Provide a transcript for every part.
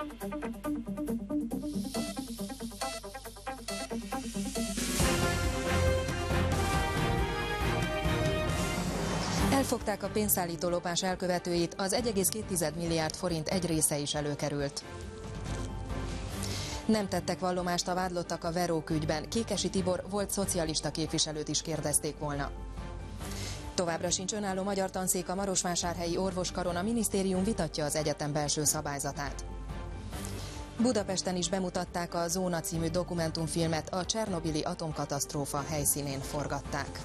Elfogták a pénzszállító lopás elkövetőit, az 1,2 milliárd forint egy része is előkerült. Nem tettek vallomást a vádlottak a Verók ügyben, Kékesi Tibor volt szocialista képviselőt is kérdezték volna. Továbbra sincs önálló magyar tanszék a marosvásárhelyi orvoskaron, a minisztérium vitatja az egyetem belső szabályzatát. Budapesten is bemutatták a Zóna című dokumentumfilmet, a csernobili atomkatasztrófa helyszínén forgatták.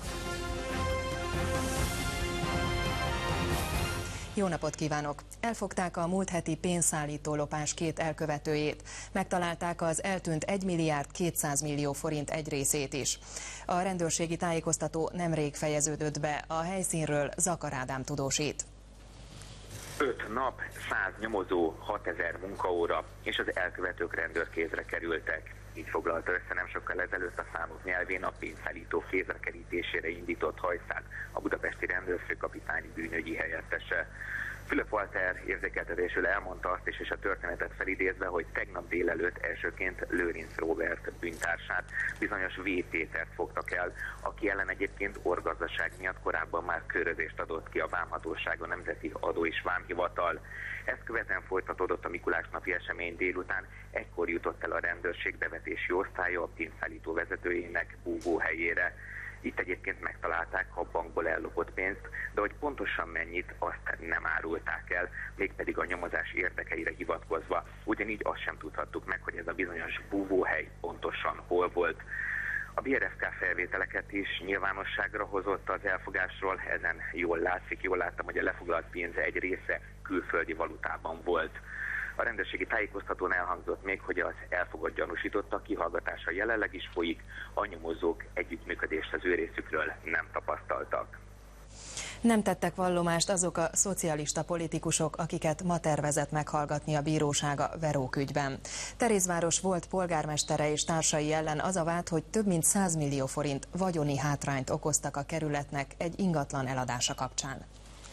Jó napot kívánok! Elfogták a múlt heti pénzszállító lopás két elkövetőjét. Megtalálták az eltűnt 1 milliárd 200 millió forint egy részét is. A rendőrségi tájékoztató nemrég fejeződött be, a helyszínről Zakar Ádám tudósít. 5 nap, 100 nyomozó, 6000 munkaóra, és az elkövetők rendőrkézre kerültek. Így foglalta össze nem sokkal ezelőtt a számok nyelvén a pénzszállító kézre kerítésére indított hajszát a budapesti rendőrfőkapitány bűnügyi helyettese. Fülöp Walter érzékeltetésül elmondta azt is, és a történetet felidézve, hogy tegnap délelőtt elsőként Lőrinc Róbert bűntársát, bizonyos V. Pétert fogtak el, aki ellen egyébként orgazdaság miatt korábban már körözést adott ki a Vámhatóság, a Nemzeti Adó és Vámhivatal. Ezt követően folytatódott a Mikulásnapi esemény délután, ekkor jutott el a rendőrség bevetési osztálya a pénzszállító vezetőjének búvóhelyére. Itt egyébként megtalálták a bankból ellopott pénzt, de hogy pontosan mennyit, azt nem árulták el, mégpedig a nyomozás érdekeire hivatkozva. Ugyanígy azt sem tudhattuk meg, hogy ez a bizonyos búvóhely pontosan hol volt. A BRFK felvételeket is nyilvánosságra hozott az elfogásról, ezen jól láttam, hogy a lefoglalt pénz egy része külföldi valutában volt. A rendőrségi tájékoztatón elhangzott még, hogy az elfogott gyanúsítottak kihallgatása jelenleg is folyik, a nyomozók együttműködést az ő részükről nem tapasztaltak. Nem tettek vallomást azok a szocialista politikusok, akiket ma tervezett meghallgatni a bíróság a Verók ügyben. Terézváros volt polgármestere és társai ellen az a vád, hogy több mint 100 millió forint vagyoni hátrányt okoztak a kerületnek egy ingatlan eladása kapcsán.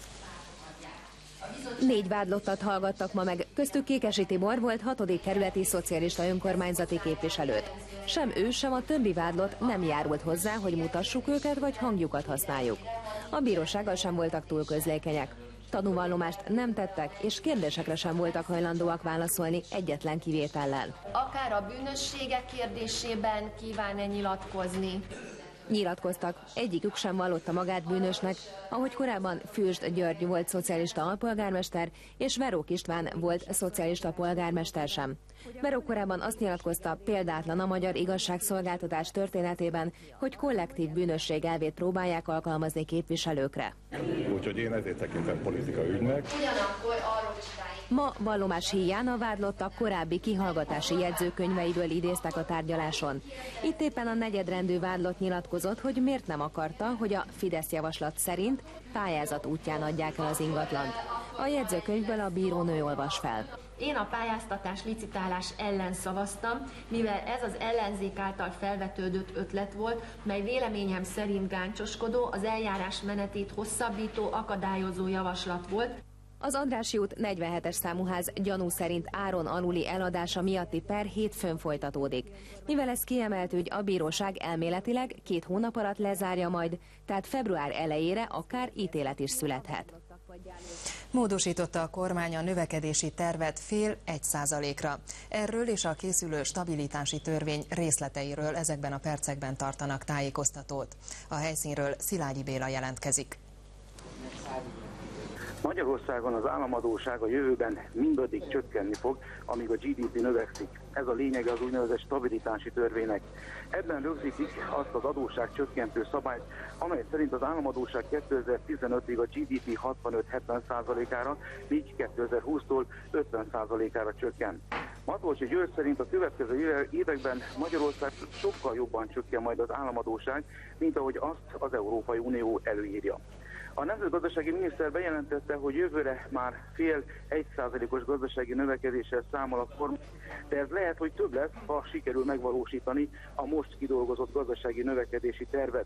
4 vádlottat hallgattak ma meg, köztük Kékesi Tibor volt 6. kerületi szocialista önkormányzati képviselőt. Sem ő, sem a többi vádlott nem járult hozzá, hogy mutassuk őket, vagy hangjukat használjuk. A bírósággal sem voltak túl közlékenyek. Tanúvallomást nem tettek, és kérdésekre sem voltak hajlandóak válaszolni egyetlen kivétellel. Akár a bűnösségek kérdésében kíván-e nyilatkozni? Nyilatkoztak, egyikük sem vallotta magát bűnösnek, ahogy korábban Fürsd György volt szocialista alpolgármester, és Verók István volt szocialista polgármester sem. Verók korábban azt nyilatkozta, példátlan a magyar igazságszolgáltatás történetében, hogy kollektív bűnösség elvét próbálják alkalmazni képviselőkre. Úgyhogy én ezért tekintem politika ügynek. Ugyanakkor arról is Ma vallomás híján a vádlottak korábbi kihallgatási jegyzőkönyveiből idéztek a tárgyaláson. Itt éppen a negyedrendű vádlott nyilatkozott, hogy miért nem akarta, hogy a Fidesz javaslat szerint pályázat útján adják el az ingatlant. A jegyzőkönyvből a bírónő olvas fel. Én a pályáztatás licitálás ellen szavaztam, mivel ez az ellenzék által felvetődött ötlet volt, mely véleményem szerint gáncsoskodó, az eljárás menetét hosszabbító, akadályozó javaslat volt. Az Andrássy út 47-es számú ház gyanú szerint áron aluli eladása miatti per hétfőn folytatódik. Mivel ez kiemelt ügy, a bíróság elméletileg 2 hónap alatt lezárja majd, tehát február elejére akár ítélet is születhet. Módosította a kormány a növekedési tervet 0,5%-ra. Erről és a készülő stabilitási törvény részleteiről ezekben a percekben tartanak tájékoztatót. A helyszínről Szilágyi Béla jelentkezik. Magyarországon az államadósság a jövőben mindaddig csökkenni fog, amíg a GDP növekszik. Ez a lényege az úgynevezett stabilitási törvénynek. Ebben rögzítik azt az adósság csökkentő szabályt, amely szerint az államadósság 2015-ig a GDP 65-70%-ára, míg 2020-tól 50%-ára csökken. Matolcsy György szerint a következő években Magyarország sokkal jobban csökken majd az államadósság, mint ahogy azt az Európai Unió előírja. A nemzetgazdasági miniszter bejelentette, hogy jövőre már 0,5% gazdasági növekedéssel számol a kormány, de ez lehet, hogy több lesz, ha sikerül megvalósítani a most kidolgozott gazdasági növekedési tervet.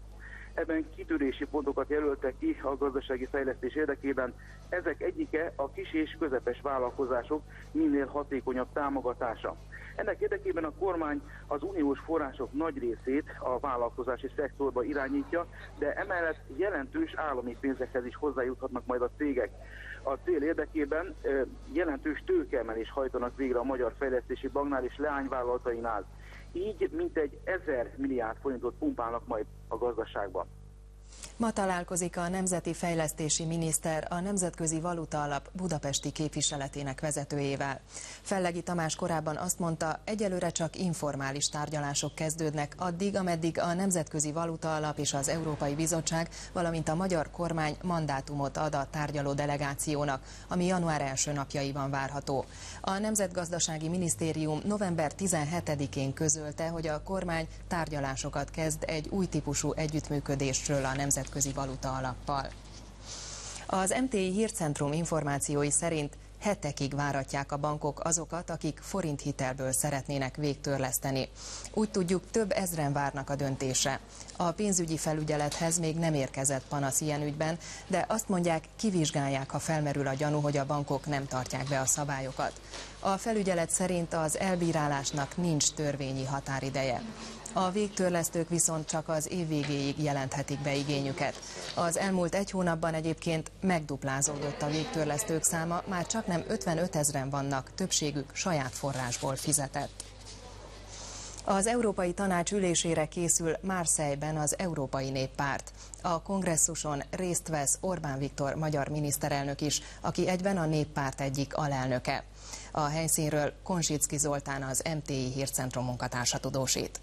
Ebben kitörési pontokat jelöltek ki a gazdasági fejlesztés érdekében. Ezek egyike a kis és közepes vállalkozások minél hatékonyabb támogatása. Ennek érdekében a kormány az uniós források nagy részét a vállalkozási szektorba irányítja, de emellett jelentős állami pénzekhez is hozzájuthatnak majd a cégek. A cél érdekében jelentős tőkeemelést hajtanak végre a Magyar Fejlesztési Banknál és leányvállalatainál. Így mintegy 1000 milliárd forintot pumpálnak majd a gazdaságba. Ma találkozik a Nemzeti Fejlesztési Miniszter a Nemzetközi Valutaalap budapesti képviseletének vezetőjével. Fellegi Tamás korábban azt mondta, egyelőre csak informális tárgyalások kezdődnek addig, ameddig a Nemzetközi Valutaalap és az Európai Bizottság, valamint a magyar kormány mandátumot ad a tárgyaló delegációnak, ami január első napjaiban várható. A Nemzetgazdasági Minisztérium november 17-én közölte, hogy a kormány tárgyalásokat kezd egy új típusú együttműködésről a Nemzetközi Valutaalappal. Az MTI Hírcentrum információi szerint hetekig váratják a bankok azokat, akik forinthitelből szeretnének végtörleszteni. Úgy tudjuk, több ezren várnak a döntésre. A pénzügyi felügyelethez még nem érkezett panasz ilyen ügyben, de azt mondják, kivizsgálják, ha felmerül a gyanú, hogy a bankok nem tartják be a szabályokat. A felügyelet szerint az elbírálásnak nincs törvényi határideje. A végtörlesztők viszont csak az év végéig jelenthetik be igényüket. Az elmúlt egy hónapban egyébként megduplázódott a végtörlesztők száma, már csaknem 55 000 vannak, többségük saját forrásból fizetett. Az Európai Tanács ülésére készül Marseille-ben az Európai Néppárt. A kongresszuson részt vesz Orbán Viktor magyar miniszterelnök is, aki egyben a Néppárt egyik alelnöke. A helyszínről Konsicki Zoltán, az MTI Hírcentrum munkatársa tudósít.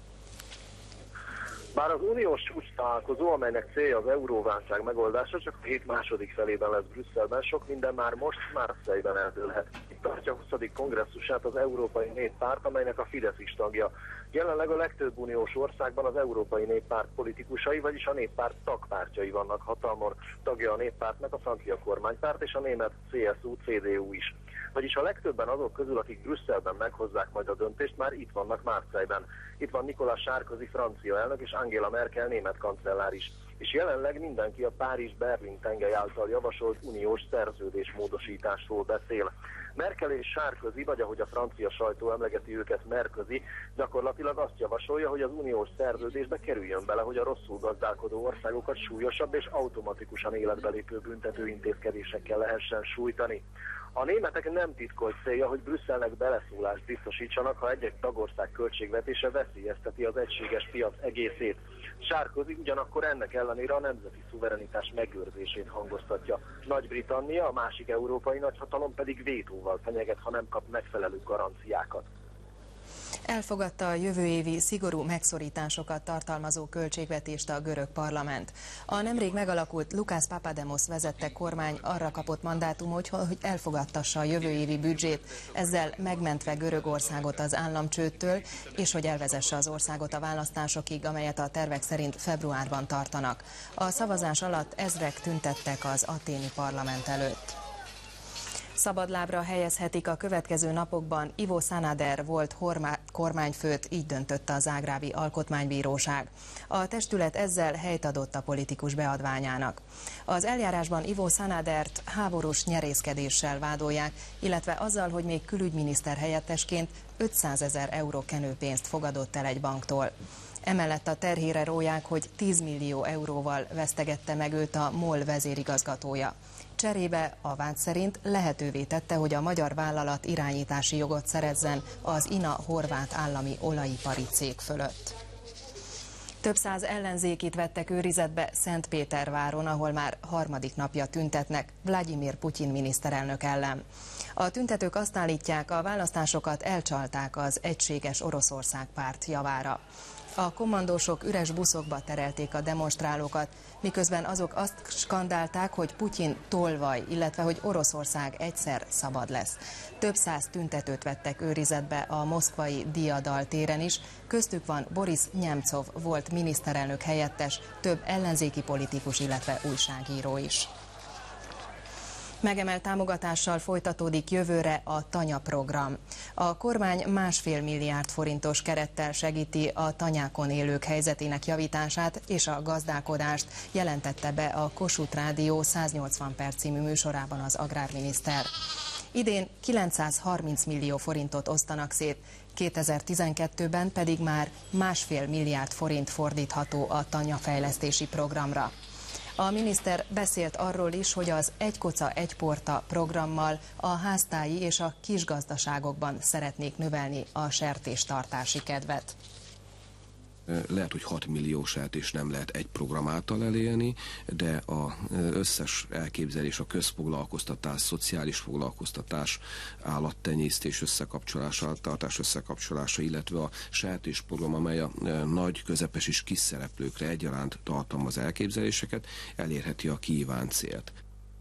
Bár az uniós csúcstalálkozó, amelynek célja az euróválság megoldása, csak a hét második felében lesz Brüsszelben, sok minden már most Marseille-ben eldőlhet. Itt tartja 20. kongresszusát az Európai Néppárt, amelynek a Fidesz is tagja. Jelenleg a legtöbb uniós országban az Európai Néppárt politikusai, vagyis a Néppárt tagpártjai vannak hatalmon. Tagja a Néppártnak a francia kormánypárt és a német CSU-CDU is. Vagyis a legtöbben azok közül, akik Brüsszelben meghozzák majd a döntést, már itt vannak Marseille-ben. Itt van Nicolas Sarkozy francia elnök és Angela Merkel német kancellár is. És jelenleg mindenki a Párizs-Berlin tengely által javasolt uniós szerződésmódosításról beszél. Merkel és Sarkozy, vagy ahogy a francia sajtó emlegeti őket, Merközi, gyakorlatilag azt javasolja, hogy az uniós szerződésbe kerüljön bele, hogy a rosszul gazdálkodó országokat súlyosabb és automatikusan életbe lépő büntető intézkedésekkel lehessen sújtani. A németek nem titkolt célja, hogy Brüsszelnek beleszólást biztosítsanak, ha egy-egy tagország költségvetése veszélyezteti az egységes piac egészét. Sarkozy ugyanakkor ennek ellenére a nemzeti szuverenitás megőrzését hangoztatja. Nagy-Britannia, a másik európai nagyhatalom pedig vétóval fenyeget, ha nem kap megfelelő garanciákat. Elfogadta a jövő évi szigorú megszorításokat tartalmazó költségvetést a görög parlament. A nemrég megalakult Lukász Papademos vezette kormány arra kapott mandátumot, hogy elfogadtassa a jövő évi büdzsét, ezzel megmentve Görögországot az államcsődtől, és hogy elvezesse az országot a választásokig, amelyet a tervek szerint februárban tartanak. A szavazás alatt ezrek tüntettek az athéni parlament előtt. Szabadlábra helyezhetik a következő napokban Ivo Sanader volt kormányfőt, így döntött a zágrábi alkotmánybíróság. A testület ezzel helyt adott a politikus beadványának. Az eljárásban Ivo Sanadert háborús nyerészkedéssel vádolják, illetve azzal, hogy még külügyminiszter helyettesként 500 000 euró kenőpénzt fogadott el egy banktól. Emellett a terhére róják, hogy 10 millió euróval vesztegette meg őt a MOL vezérigazgatója. Cserébe a vád szerint lehetővé tette, hogy a magyar vállalat irányítási jogot szerezzen az INA horvát állami olajipari cég fölött. Több száz ellenzékit vettek őrizetbe Szentpéterváron, ahol már harmadik napja tüntetnek Vladimir Putyin miniszterelnök ellen. A tüntetők azt állítják, a választásokat elcsalták az Egységes Oroszország párt javára. A kommandósok üres buszokba terelték a demonstrálókat, miközben azok azt skandálták, hogy Putyin tolvaj, illetve hogy Oroszország egyszer szabad lesz. Több száz tüntetőt vettek őrizetbe a moszkvai Diadal téren is, köztük van Boris Nemcov volt miniszterelnök helyettes, több ellenzéki politikus, illetve újságíró is. Megemelt támogatással folytatódik jövőre a Tanya program. A kormány 1,5 milliárd forintos kerettel segíti a tanyákon élők helyzetének javítását és a gazdálkodást, jelentette be a Kossuth Rádió 180 perc című műsorában az agrárminiszter. Idén 930 millió forintot osztanak szét, 2012-ben pedig már 1,5 milliárd forint fordítható a tanyafejlesztési programra. A miniszter beszélt arról is, hogy az Egy koca, egy porta programmal a háztáji és a kisgazdaságokban szeretnék növelni a sertéstartási kedvet. Lehet, hogy 6 millió sertést nem lehet egy program által elérni, de az összes elképzelés, a közfoglalkoztatás, szociális foglalkoztatás, állattenyésztés összekapcsolása, tartás összekapcsolása, illetve a sertésprogram, amely a nagy, közepes és kis szereplőkre egyaránt tartalmaz elképzeléseket, elérheti a kívánt célt.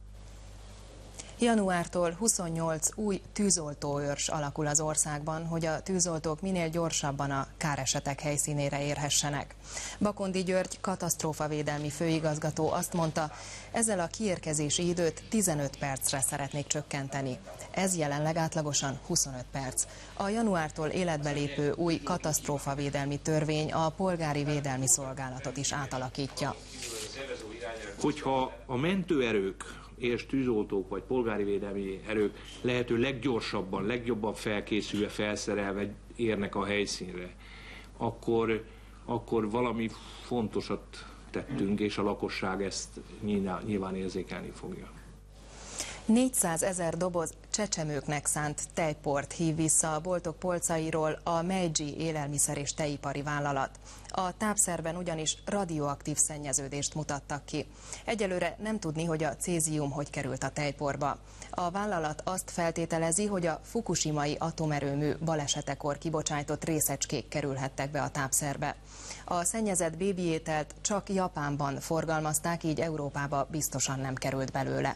Januártól 28 új tűzoltóőrs alakul az országban, hogy a tűzoltók minél gyorsabban a káresetek helyszínére érhessenek. Bakondi György katasztrófavédelmi főigazgató azt mondta, ezzel a kiérkezési időt 15 percre szeretnék csökkenteni. Ez jelenleg átlagosan 25 perc. A januártól életbe lépő új katasztrófavédelmi törvény a polgári védelmi szolgálatot is átalakítja. Hogyha a mentőerők és tűzoltók vagy polgári védelmi erők lehető leggyorsabban, legjobban felkészülve, felszerelve érnek a helyszínre, akkor valami fontosat tettünk, és a lakosság ezt nyilván érzékelni fogja. 400 000 doboz csecsemőknek szánt tejport hív vissza a boltok polcairól a Meiji élelmiszer- és tejipari vállalat. A tápszerben ugyanis radioaktív szennyeződést mutattak ki. Egyelőre nem tudni, hogy a cézium hogy került a tejporba. A vállalat azt feltételezi, hogy a fukushimai atomerőmű balesetekor kibocsájtott részecskék kerülhettek be a tápszerbe. A szennyezett bébiételt csak Japánban forgalmazták, így Európába biztosan nem került belőle.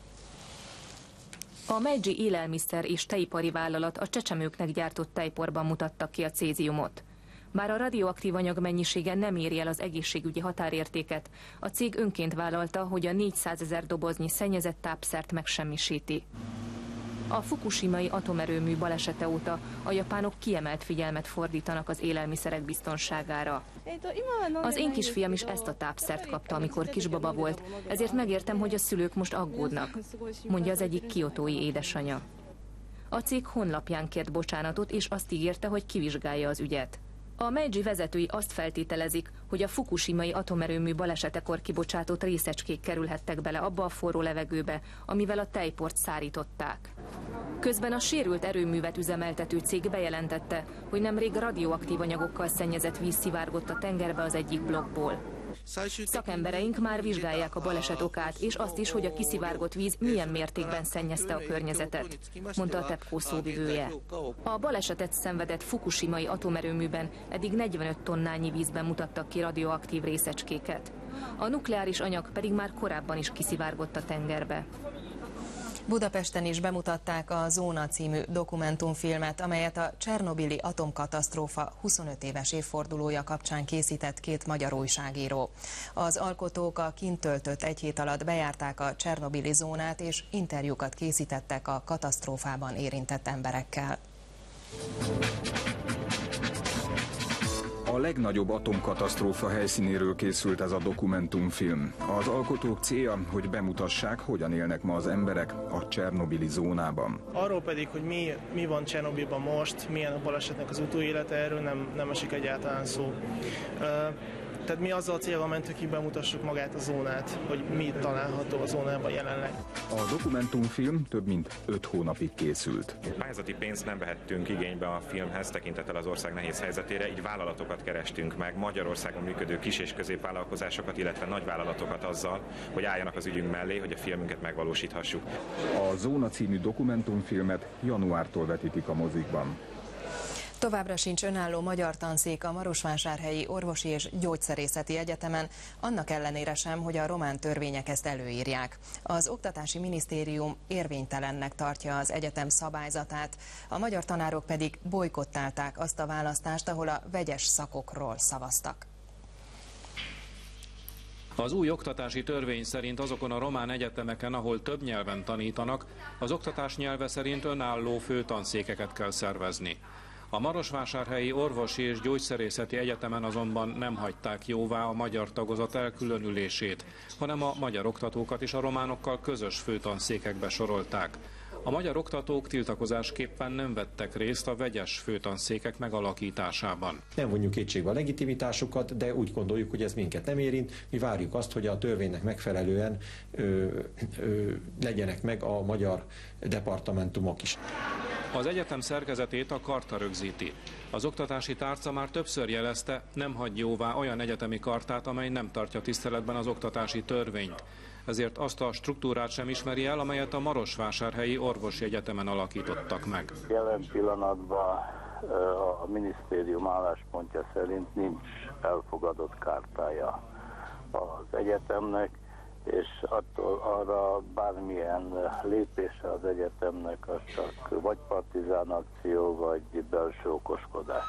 A Meiji élelmiszer- és tejipari vállalat a csecsemőknek gyártott tejporban mutattak ki a céziumot. Bár a radioaktív anyag mennyisége nem éri el az egészségügyi határértéket, a cég önként vállalta, hogy a 400 000 doboznyi szennyezett tápszert megsemmisíti. A fukushimai atomerőmű balesete óta a japánok kiemelt figyelmet fordítanak az élelmiszerek biztonságára. Az én kisfiam is ezt a tápszert kapta, amikor kisbaba volt, ezért megértem, hogy a szülők most aggódnak, mondja az egyik kiotói édesanyja. A cég honlapján kért bocsánatot, és azt ígérte, hogy kivizsgálja az ügyet. A Meiji vezetői azt feltételezik, hogy a fukushimai atomerőmű balesetekor kibocsátott részecskék kerülhettek bele abba a forró levegőbe, amivel a tejport szárították. Közben a sérült erőművet üzemeltető cég bejelentette, hogy nemrég radioaktív anyagokkal szennyezett víz szivárgott a tengerbe az egyik blokkból. Szakembereink már vizsgálják a baleset okát, és azt is, hogy a kiszivárgott víz milyen mértékben szennyezte a környezetet, mondta a TEPCO szóvivője. A balesetet szenvedett fukushimai atomerőműben eddig 45 tonnányi vízben mutattak ki radioaktív részecskéket. A nukleáris anyag pedig már korábban is kiszivárgott a tengerbe. Budapesten is bemutatták a Zóna című dokumentumfilmet, amelyet a csernobili atomkatasztrófa 25 éves évfordulója kapcsán készített két magyar újságíró. Az alkotók a kint töltött egy hét alatt bejárták a csernobili zónát, és interjúkat készítettek a katasztrófában érintett emberekkel. A legnagyobb atomkatasztrófa helyszínéről készült ez a dokumentumfilm. Az alkotók célja, hogy bemutassák, hogyan élnek ma az emberek a csernobili zónában. Arról pedig, hogy mi van Csernobilban most, milyen a balesetnek az utóélete, erről nem esik egyáltalán szó. Tehát mi azzal a célral mentünk, hogy bemutassuk magát a zónát, hogy mi található a zónában jelenleg. A dokumentumfilm több mint 5 hónapig készült. Pályázati pénzt nem vehettünk igénybe a filmhez tekintettel az ország nehéz helyzetére, így vállalatokat kerestünk meg, Magyarországon működő kis- és középvállalkozásokat, illetve nagyvállalatokat azzal, hogy álljanak az ügyünk mellé, hogy a filmünket megvalósíthassuk. A Zóna című dokumentumfilmet januártól vetítik a mozikban. Továbbra sincs önálló magyar tanszék a Marosvásárhelyi Orvosi és Gyógyszerészeti Egyetemen, annak ellenére sem, hogy a román törvények ezt előírják. Az Oktatási Minisztérium érvénytelennek tartja az egyetem szabályzatát, a magyar tanárok pedig bojkottálták azt a választást, ahol a vegyes szakokról szavaztak. Az új oktatási törvény szerint azokon a román egyetemeken, ahol több nyelven tanítanak, az oktatás nyelve szerint önálló főtanszékeket kell szervezni. A Marosvásárhelyi Orvosi és Gyógyszerészeti Egyetemen azonban nem hagyták jóvá a magyar tagozat elkülönülését, hanem a magyar oktatókat is a románokkal közös főtanszékekbe sorolták. A magyar oktatók tiltakozásképpen nem vettek részt a vegyes főtanszékek megalakításában. Nem vonjuk kétségbe a legitimitásukat, de úgy gondoljuk, hogy ez minket nem érint. Mi várjuk azt, hogy a törvénynek megfelelően legyenek meg a magyar departamentumok is. Az egyetem szerkezetét a karta rögzíti. Az oktatási tárca már többször jelezte, nem hagy jóvá olyan egyetemi kartát, amely nem tartja tiszteletben az oktatási törvényt. Ezért azt a struktúrát sem ismeri el, amelyet a Marosvásárhelyi Orvosi Egyetemen alakítottak meg. Jelen pillanatban a minisztérium álláspontja szerint nincs elfogadott kártája az egyetemnek, és attól arra bármilyen lépése az egyetemnek az csak vagy partizán akció, vagy belső okoskodás.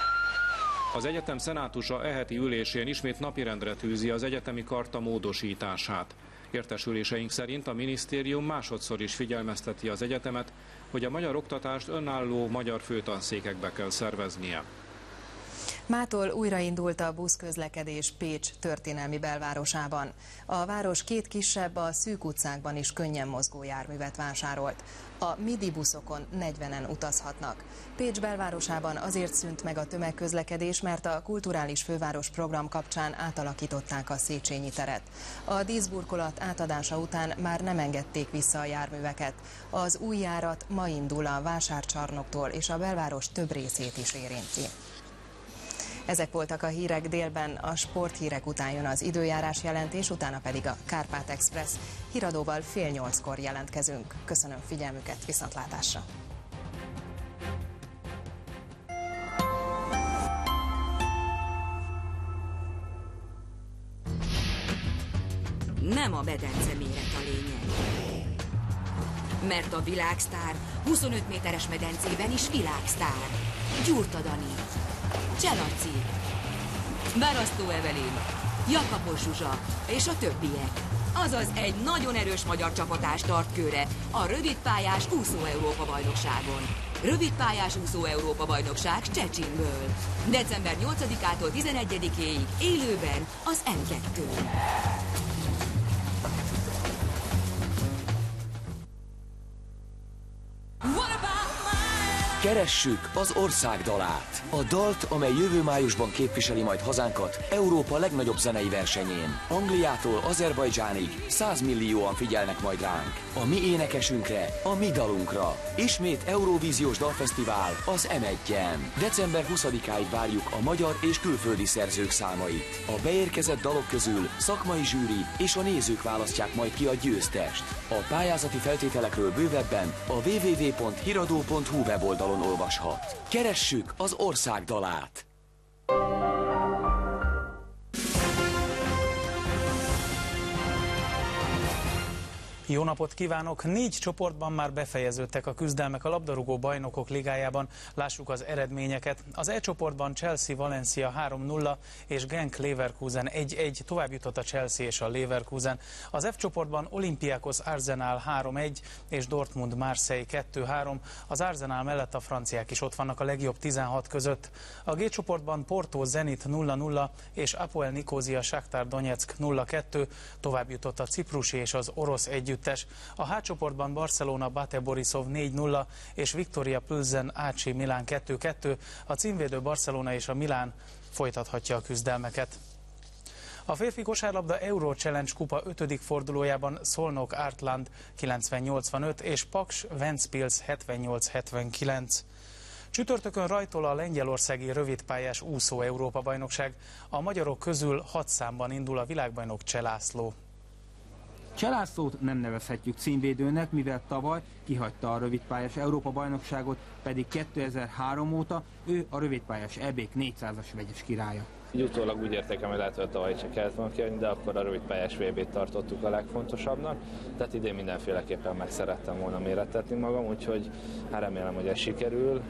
Az egyetem szenátusa heti ülésén ismét napirendre tűzi az egyetemi karta módosítását. Értesüléseink szerint a minisztérium másodszor is figyelmezteti az egyetemet, hogy a magyar oktatást önálló magyar főtanszékekbe kell szerveznie. Mától újraindult a buszközlekedés Pécs történelmi belvárosában. A város két kisebb, a szűk utcákban is könnyen mozgó járművet vásárolt. A midi buszokon 40-en utazhatnak. Pécs belvárosában azért szűnt meg a tömegközlekedés, mert a kulturális főváros program kapcsán átalakították a Széchenyi teret. A díszburkolat átadása után már nem engedték vissza a járműveket. Az új járat ma indul a vásárcsarnoktól, és a belváros több részét is érinti. Ezek voltak a hírek délben, a sporthírek után jön az időjárás jelentés, utána pedig a Kárpát Express. Híradóval 7:30-kor jelentkezünk. Köszönöm figyelmüket, viszontlátásra! Nem a medence méret a lényeg. Mert a világsztár 25 méteres medencében is világsztár. Gyurta Dani, Cselaci, Berasztó Evelin, Jakabos Zsuzsa és a többiek. Azaz egy nagyon erős magyar csapatás tart kőre a rövidpályás úszó Európa-bajnokságon. Rövidpályás úszó Európa-bajnokság Szczecinből. December 8-ától 11-éig élőben az M2-n. Keressük az ország dalát. A dalt, amely jövő májusban képviseli majd hazánkat Európa legnagyobb zenei versenyén. Angliától Azerbajdzsánig 100 millióan figyelnek majd ránk. A mi énekesünkre, a mi dalunkra. Ismét Eurovíziós Dalfesztivál az M1-en. December 20-áig várjuk a magyar és külföldi szerzők számait. A beérkezett dalok közül szakmai zsűri és a nézők választják majd ki a győztest. A pályázati feltételekről bővebben a www.hiradó.hu weboldalon olvashat. Keressük az ország dalát! Jó napot kívánok! 4 csoportban már befejeződtek a küzdelmek a labdarúgó bajnokok ligájában. Lássuk az eredményeket. Az E csoportban Chelsea-Valencia 3-0 és Genk-Leverkusen 1-1, tovább jutott a Chelsea és a Leverkusen. Az F csoportban Olympiakos-Arsenal 3-1 és Dortmund-Marseille 2-3. Az Arsenal mellett a franciák is ott vannak a legjobb 16 között. A G csoportban Porto-Zenit 0-0 és Apoel Nikózia-Shakhtar Donetsk 0-2, tovább jutott a ciprusi és az orosz együttes. A H csoportban Barcelona Bate Borisov 4-0 és Viktoria Plzen AC Milán 2-2, a címvédő Barcelona és a Milán folytathatja a küzdelmeket. A férfi kosárlabda Euro Challenge kupa 5. fordulójában Szolnok Artland 90-85 és Paks Ventspils 78-79. Csütörtökön rajtol a lengyelországi rövidpályás úszó Európa-bajnokság. A magyarok közül 6 számban indul a világbajnok Cseh László. Cseh Lászlót nem nevezhetjük címvédőnek, mivel tavaly kihagyta a rövidpályás Európa-bajnokságot, pedig 2003 óta ő a rövidpályás EB-k 400-as vegyes királya. Így utólag úgy értékem, hogy lehet, hogy tavaly se kellett volna kiadni, de akkor a rövidpályás VB-t tartottuk a legfontosabbnak. Tehát idén mindenféleképpen meg szerettem volna mérettetni magam, úgyhogy remélem, hogy ez sikerül.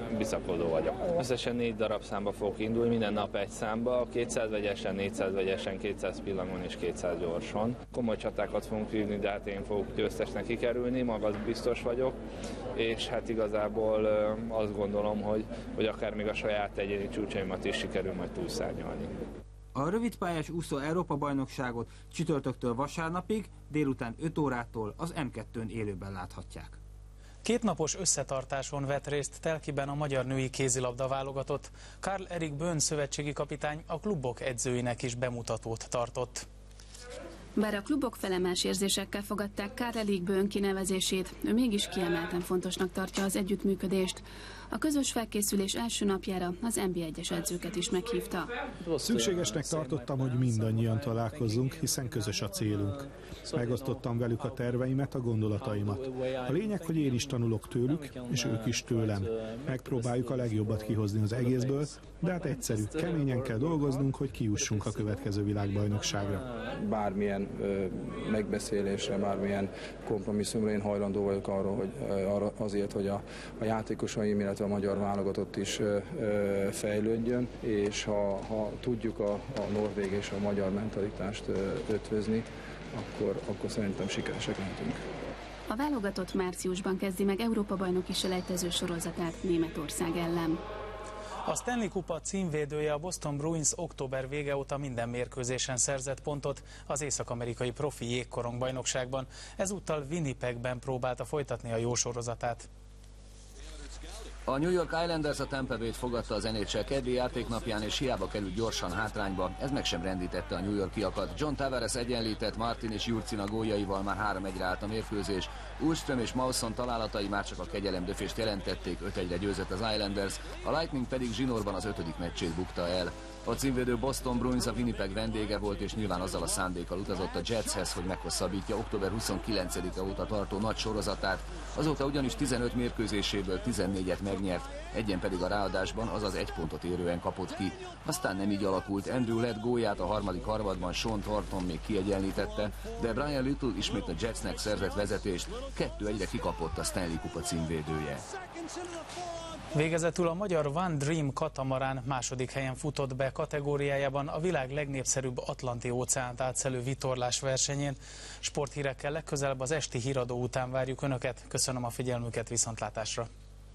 bizakodó vagyok. Összesen 4 darab számba fogok indulni, minden nap egy számba, 200 vegyesen, 400 vegyesen, 200 pillangon és 200 gyorson. Komoly csatákat fogunk vívni, de hát én fogok győztesnek kikerülni, maga biztos vagyok, és hát igazából azt gondolom, hogy akár még a saját egyéni csúcsaimat is sikerül majd túlszárnyalni. A rövidpályás úszó Európa-bajnokságot csütörtöktől vasárnapig, délután 5 órától az M2-n élőben láthatják. 2 napos összetartáson vett részt Telkiben a magyar női kézilabda válogatott. Karl-Erik Böhn szövetségi kapitány a klubok edzőinek is bemutatót tartott. Bár a klubok felemás érzésekkel fogadták Karl-Erik Böhn kinevezését, ő mégis kiemelten fontosnak tartja az együttműködést. A közös felkészülés első napjára az NB1-es edzőket is meghívta. Szükségesnek tartottam, hogy mindannyian találkozzunk, hiszen közös a célunk. Megosztottam velük a terveimet, a gondolataimat. A lényeg, hogy én is tanulok tőlük, és ők is tőlem. Megpróbáljuk a legjobbat kihozni az egészből, de hát egyszerű, keményen kell dolgoznunk, hogy kijussunk a következő világbajnokságra. Bármilyen megbeszélésre, bármilyen kompromisszumra én hajlandó vagyok azért, hogy a játékosaim, illetve a magyar válogatott is fejlődjön, és ha tudjuk a norvég és a magyar mentalitást ötvözni, akkor szerintem sikeresek lehetünk. A válogatott márciusban kezdi meg Európa-bajnoki selejtező sorozatát Németország ellen. A Stanley Kupa címvédője, a Boston Bruins október vége óta minden mérkőzésen szerzett pontot az észak-amerikai profi jégkorong bajnokságban. Ezúttal Winnipegben próbálta folytatni a jó sorozatát. A New York Islanders a Tampa Bay-t fogadta az NHL keddi játéknapján, és hiába került gyorsan hátrányba, ez meg sem rendítette a New Yorkiakat. John Tavares egyenlített, Martin és Jurcina góljaival már 3-1-re állt a mérkőzés. Ulström és Mawson találatai már csak a kegyelemdöfést jelentették, 5-1-re győzött az Islanders, a Lightning pedig zsinórban az 5. meccsét bukta el. A címvédő Boston Bruins a Winnipeg vendége volt, és nyilván azzal a szándékkal utazott a Jetshez, hogy meghosszabbítja október 29-e óta tartó nagy sorozatát. Azóta ugyanis 15 mérkőzéséből 14-et megnyert, egyen pedig a ráadásban, azaz 1 pontot érően kapott ki. Aztán nem így alakult, Andrew lett gólját a harmadik harmadban Sean Thornton még kiegyenlítette, de Brian Little ismét a Jetsnek szerzett vezetést, 2-1-re kikapott a Stanley Kupa címvédője. Végezetül a magyar One Dream katamarán második helyen futott be kategóriájában a világ legnépszerűbb Atlanti-óceánt átszelő vitorlás versenyén. Sporthírekkel legközelebb az esti híradó után várjuk Önöket. Köszönöm a figyelmüket, viszontlátásra!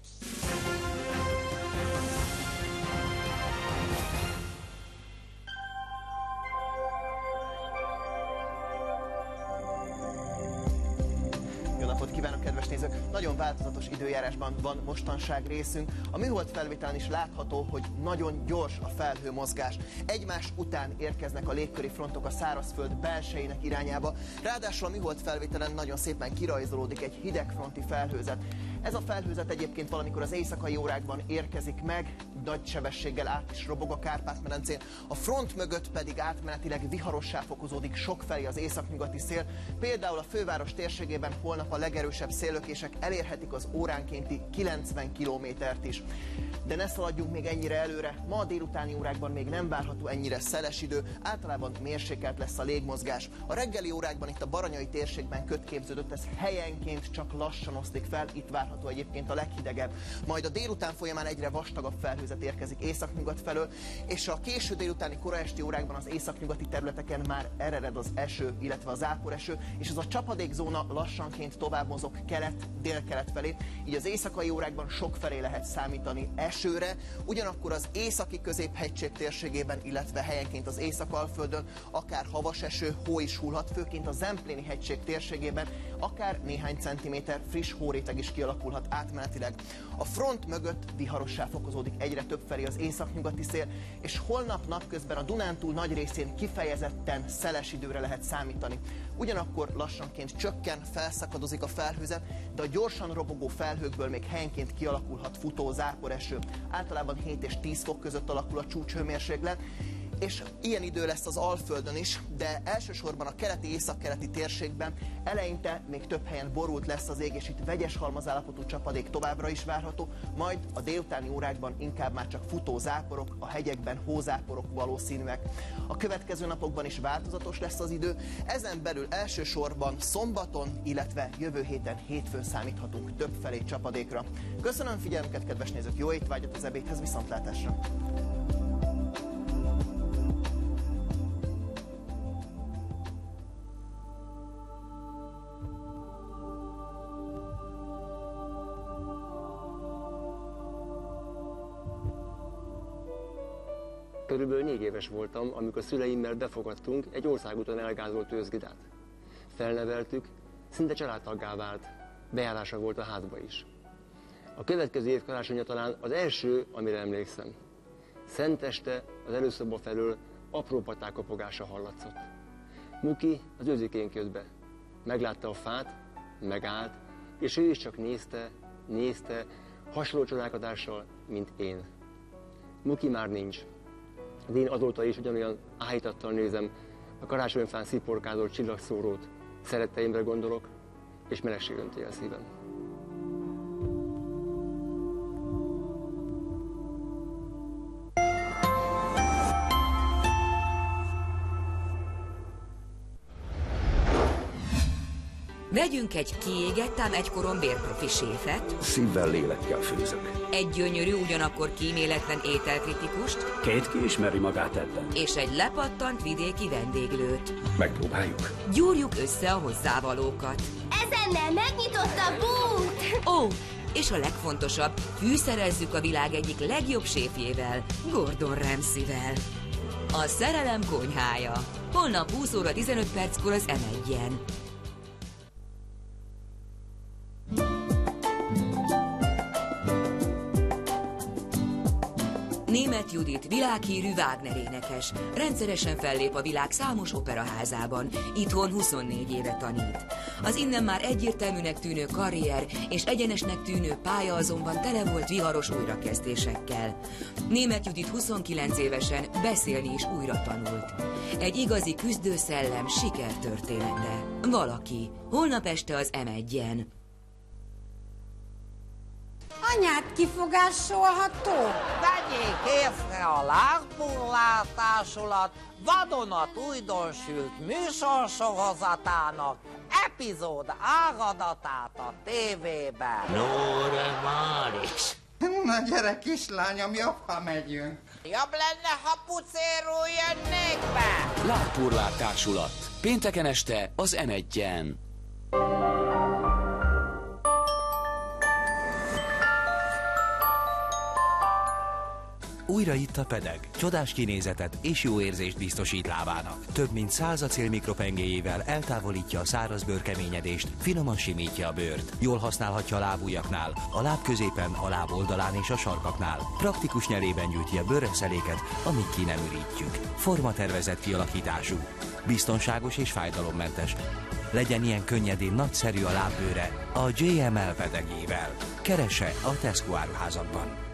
Nagyon változatos időjárásban van mostanság részünk. A műhold felvételen is látható, hogy nagyon gyors a felhőmozgás. Egymás után érkeznek a légköri frontok a szárazföld belsejének irányába. Ráadásul a műhold felvételen nagyon szépen kirajzolódik egy hidegfronti felhőzet. Ez a felhőzet egyébként valamikor az éjszakai órákban érkezik meg, nagy sebességgel át is robog a Kárpát-medencén. A front mögött pedig átmenetileg viharossá fokozódik sokfelé az északnyugati szél. Például a főváros térségében holnap a legerősebb széllökések elérhetik az óránkénti 90 kilométert is. De ne szaladjunk még ennyire előre, ma a délutáni órákban még nem várható ennyire szeles idő, általában mérsékelt lesz a légmozgás. A reggeli órákban itt a baranyai térségben köd képződött, ez helyenként csak lassan oszlik fel, itt várható egyébként a leghidegebb. Majd a délután folyamán egyre vastagabb felhőzet érkezik északnyugat felől, és a késő délutáni kora esti órákban az északnyugati területeken már ered az eső, illetve az záporeső, és az a csapadékzóna lassanként tovább mozog kelet-délkelet felé, így az éjszakai órákban sokfelé lehet számítani esőre, ugyanakkor az északi középhegység térségében, illetve helyenként az Észak-Alföldön akár havas eső, hó is hullhat, főként a Zempléni hegység térségében akár néhány centiméter friss hóréteg is kialakulhat átmenetileg. A front mögött viharossá fokozódik egyre több felé az északnyugati szél, és holnap napközben a Dunántúl nagy részén kifejezetten szeles időre lehet számítani. Ugyanakkor lassanként csökken, felszakadozik a felhőzet, de a gyorsan robogó felhőkből még helyenként kialakulhat futó záporeső. Általában 7 és 10 fok között alakul a csúcshőmérséklet, És ilyen idő lesz az Alföldön is, de elsősorban a keleti-északkeleti térségben eleinte még több helyen borult lesz az ég, és itt vegyes halmazállapotú csapadék továbbra is várható, majd a délutáni órákban inkább már csak futó záporok, a hegyekben hózáporok valószínűek. A következő napokban is változatos lesz az idő, ezen belül elsősorban szombaton, illetve jövő héten hétfőn számíthatunk többfelé csapadékra. Köszönöm figyelmüket, kedves nézők, jó étvágyat az ebédhez, viszontlátásra! Körülbelül 4 éves voltam, amikor szüleimmel befogadtunk egy országúton elgázolt őszgidát. Felneveltük, szinte családtaggá vált, bejárása volt a házba is. A következő év karácsonya talán az első, amire emlékszem. Szenteste az előszoba felől apró paták kopogása hallatszott. Muki az őzikénk jött be. Meglátta a fát, megállt, és ő is csak nézte, hasonló csodálkozással, mint én. Muki már nincs. De én azóta is ugyanolyan áhítattal nézem a karácsonyfán sziporkázott csillagszórót. Szeretteimre gondolok, és melegség önti el szívem. Vegyünk egy kiégett, ám egykoron bérprofi séfet. Szívvel, lélekkel főzök. Egy gyönyörű, ugyanakkor kíméletlen ételkritikust. 2 kiismeri magát ebben. És egy lepattant vidéki vendéglőt. Megpróbáljuk. Gyúrjuk össze a hozzávalókat. Ezennel megnyitott a bút! Ó, és a legfontosabb, fűszerezzük a világ egyik legjobb séfjével, Gordon Ramsayvel. A szerelem konyhája. Holnap 20 óra 15 perckor az M1-en. Németh Judit világhírű Wagner énekes. Rendszeresen fellép a világ számos operaházában. Itthon 24 éve tanít. Az innen már egyértelműnek tűnő karrier és egyenesnek tűnő pálya azonban tele volt viharos újrakezdésekkel. Németh Judit 29 évesen beszélni is újra tanult. Egy igazi küzdőszellem sikertörténete. Valaki. Holnap este az M1-en. Anyád kifogásolható? Vegyék észre a Lágpurlár-társulat vadonat újdonsült műsorsorozatának epizód áradatát a tévében. Nóra Máris! Na gyere kislányom, jobb, ha megyünk. Jobb lenne, ha pucéról jönnék be. Lágpurlár-társulat. Pénteken este az M1-en. Újra itt a Pedeg. Csodás kinézetet és jó érzést biztosít lábának. Több mint 100 acélmikropengéjével eltávolítja a száraz bőrkeményedést, finoman simítja a bőrt. Jól használhatja a lábujjaknál, a láb középen, a láb oldalán és a sarkaknál. Praktikus nyelében gyűjti a bőrösszeléket, amíg ki nem ürítjük. Formatervezett kialakítású. Biztonságos és fájdalommentes. Legyen ilyen könnyedén nagyszerű a lábbőre a JML Pedegével. Keresse a Tesco áruházakban.